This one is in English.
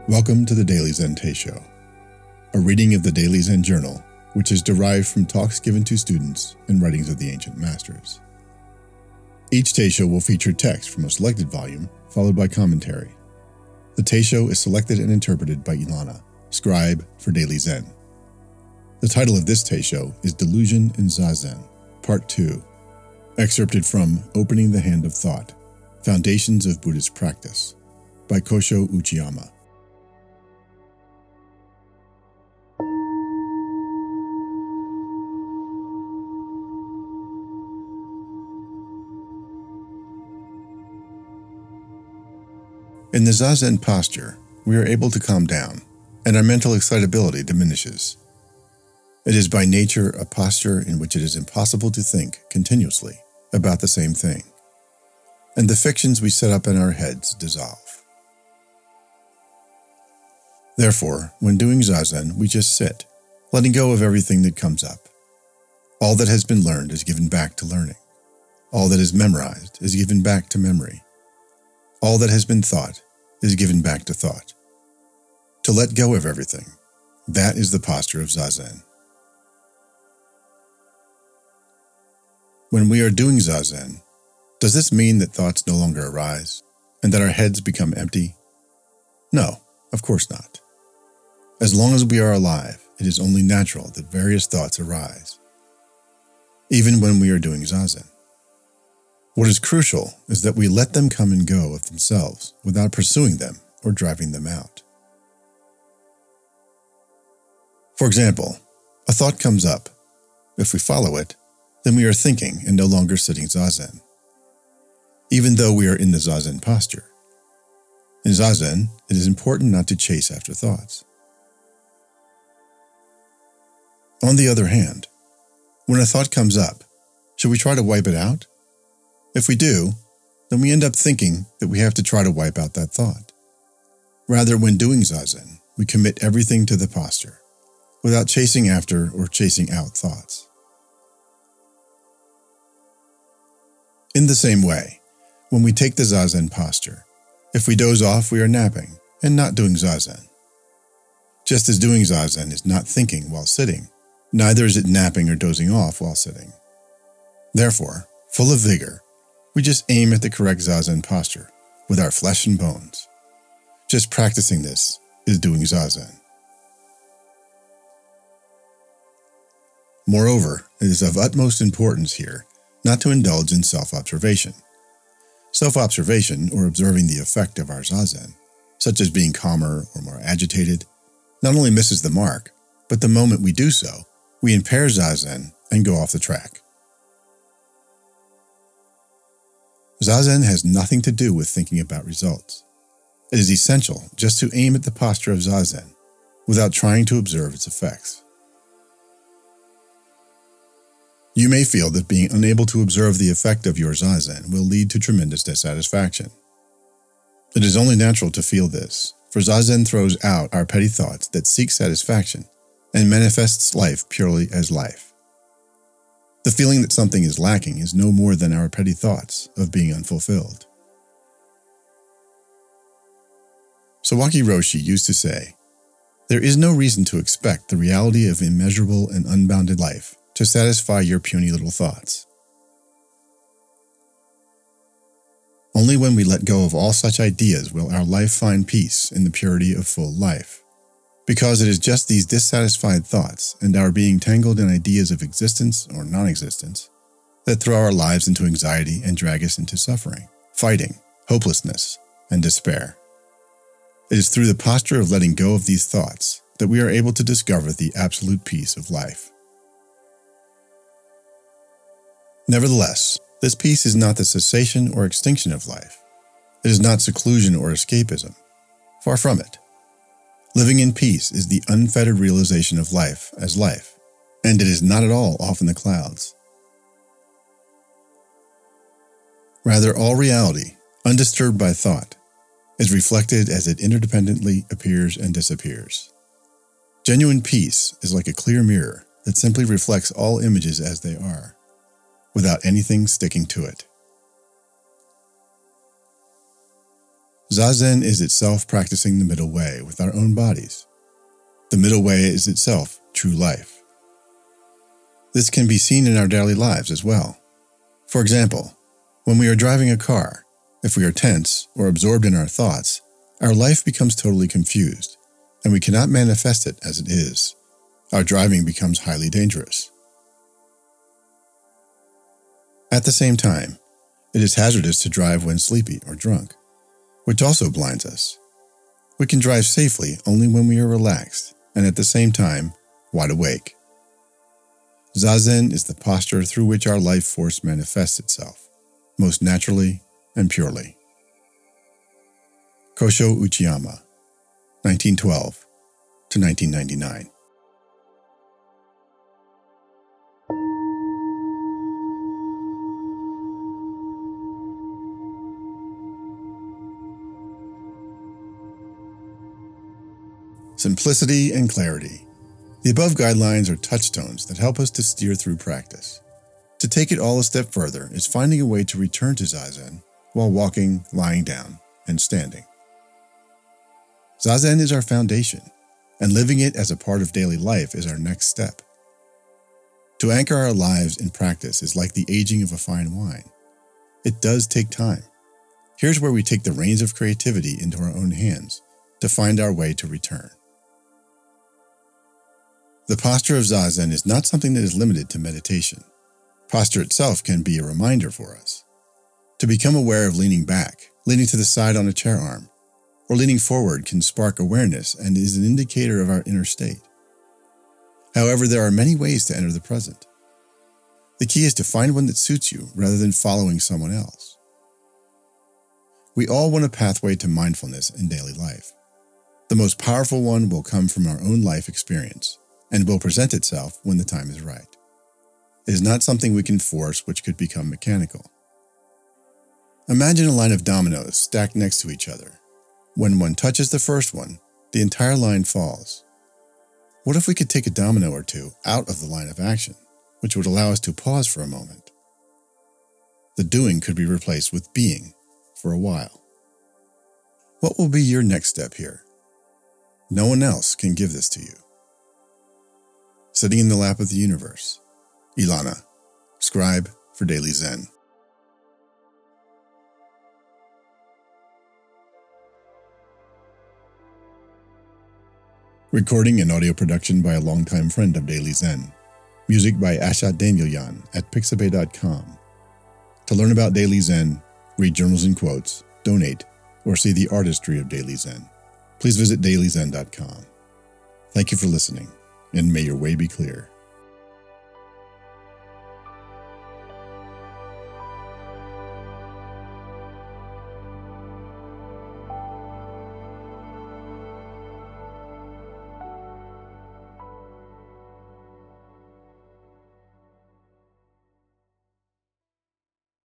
Welcome to the Daily Zen Teisho, a reading of the Daily Zen Journal, which is derived from talks given to students and writings of the ancient masters. Each Teisho will feature text from a selected volume, followed by commentary. The Teisho is selected and interpreted by Ilana, scribe for Daily Zen. The title of this Teisho is Delusion in Zazen, Part 2, excerpted from Opening the Hand of Thought, Foundations of Buddhist Practice, by Kosho Uchiyama. In the Zazen posture, we are able to calm down, and our mental excitability diminishes. It is by nature a posture in which it is impossible to think continuously about the same thing, and the fictions we set up in our heads dissolve. Therefore, when doing Zazen, we just sit, letting go of everything that comes up. All that has been learned is given back to learning. All that is memorized is given back to memory. All that has been thought is given back to thought. To let go of everything, that is the posture of Zazen. When we are doing Zazen, does this mean that thoughts no longer arise, and that our heads become empty? No, of course not. As long as we are alive, it is only natural that various thoughts arise, even when we are doing Zazen. What is crucial is that we let them come and go of themselves without pursuing them or driving them out. For example, a thought comes up. If we follow it, then we are thinking and no longer sitting Zazen, even though we are in the Zazen posture. In Zazen, it is important not to chase after thoughts. On the other hand, when a thought comes up, should we try to wipe it out? If we do, then we end up thinking that we have to try to wipe out that thought. Rather, when doing Zazen, we commit everything to the posture, without chasing after or chasing out thoughts. In the same way, when we take the Zazen posture, if we doze off, we are napping and not doing Zazen. Just as doing Zazen is not thinking while sitting, neither is it napping or dozing off while sitting. Therefore, full of vigor, we just aim at the correct Zazen posture with our flesh and bones. Just practicing this is doing Zazen. Moreover, it is of utmost importance here not to indulge in self-observation. Self-observation, or observing the effect of our Zazen, such as being calmer or more agitated, not only misses the mark, but the moment we do so, we impair Zazen and go off the track. Zazen has nothing to do with thinking about results. It is essential just to aim at the posture of Zazen without trying to observe its effects. You may feel that being unable to observe the effect of your Zazen will lead to tremendous dissatisfaction. It is only natural to feel this, for Zazen throws out our petty thoughts that seek satisfaction and manifests life purely as life. The feeling that something is lacking is no more than our petty thoughts of being unfulfilled. Sawaki Roshi used to say, "There is no reason to expect the reality of immeasurable and unbounded life to satisfy your puny little thoughts. Only when we let go of all such ideas will our life find peace in the purity of full life. Because it is just these dissatisfied thoughts and our being tangled in ideas of existence or non-existence that throw our lives into anxiety and drag us into suffering, fighting, hopelessness, and despair. It is through the posture of letting go of these thoughts that we are able to discover the absolute peace of life. Nevertheless, this peace is not the cessation or extinction of life. It is not seclusion or escapism. Far from it. Living in peace is the unfettered realization of life as life, and it is not at all off in the clouds. Rather, all reality, undisturbed by thought, is reflected as it interdependently appears and disappears. Genuine peace is like a clear mirror that simply reflects all images as they are, without anything sticking to it. Zazen is itself practicing the middle way with our own bodies. The middle way is itself true life. This can be seen in our daily lives as well. For example, when we are driving a car, if we are tense or absorbed in our thoughts, our life becomes totally confused, and we cannot manifest it as it is. Our driving becomes highly dangerous. At the same time, it is hazardous to drive when sleepy or drunk, which also blinds us. We can drive safely only when we are relaxed and at the same time wide awake. Zazen is the posture through which our life force manifests itself, most naturally and purely. Kosho Uchiyama, 1912 to 1999. Simplicity and clarity. The above guidelines are touchstones that help us to steer through practice. To take it all a step further is finding a way to return to Zazen while walking, lying down, and standing. Zazen is our foundation, and living it as a part of daily life is our next step. To anchor our lives in practice is like the aging of a fine wine. It does take time. Here's where we take the reins of creativity into our own hands to find our way to return. The posture of Zazen is not something that is limited to meditation. Posture itself can be a reminder for us. To become aware of leaning back, leaning to the side on a chair arm, or leaning forward can spark awareness and is an indicator of our inner state. However, there are many ways to enter the present. The key is to find one that suits you rather than following someone else. We all want a pathway to mindfulness in daily life. The most powerful one will come from our own life experience and will present itself when the time is right. It is not something we can force, which could become mechanical. Imagine a line of dominoes stacked next to each other. When one touches the first one, the entire line falls. What if we could take a domino or two out of the line of action, which would allow us to pause for a moment? The doing could be replaced with being for a while. What will be your next step here? No one else can give this to you. Sitting in the lap of the universe. Ilana, scribe for Daily Zen. Recording and audio production by a longtime friend of Daily Zen. Music by Asha Danielyan at Pixabay.com. To learn about Daily Zen, read journals and quotes, donate, or see the artistry of Daily Zen, please visit dailyzen.com. Thank you for listening, and may your way be clear.